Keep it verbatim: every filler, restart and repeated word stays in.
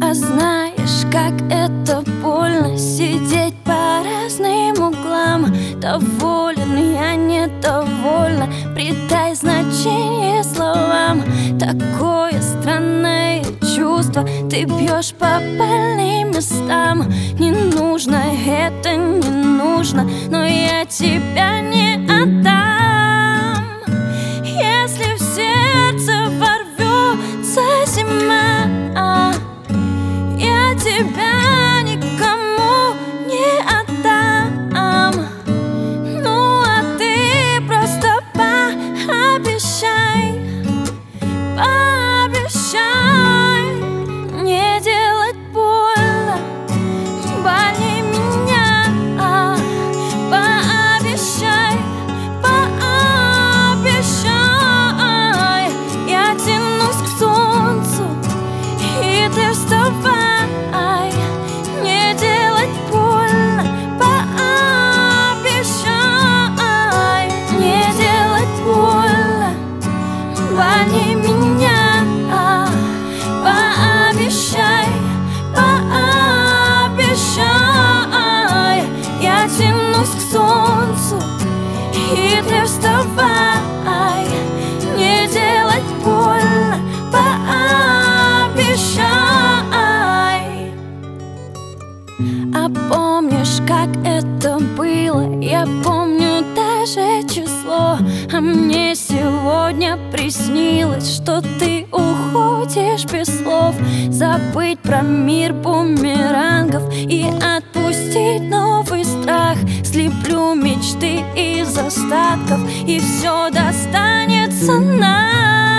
А знаешь, как это больно сидеть по разным углам. Доволен я, недовольна, придай значение словам. Такое странное чувство, ты бьешь по больным местам. Не нужно, это не нужно, но я тебя не отдам. Если в сердце ворвется зима, я тебя никому не отдам. Ну а ты просто пообещай, пообещай не делать больно, больнее меня. Пообещай, пообещай. Я тянусь к солнцу, и ты вставай. Обмани меня, пообещай, пообещай. Я тянусь к солнцу, и ты вставай. Не делать больно, пообещай. А помнишь, как это было? Я помню даже число. А мне сегодня приснилось, что ты уходишь без слов. Забыть про мир бумерангов и отпустить новый страх. Слеплю мечты из остатков, и все достанется нам.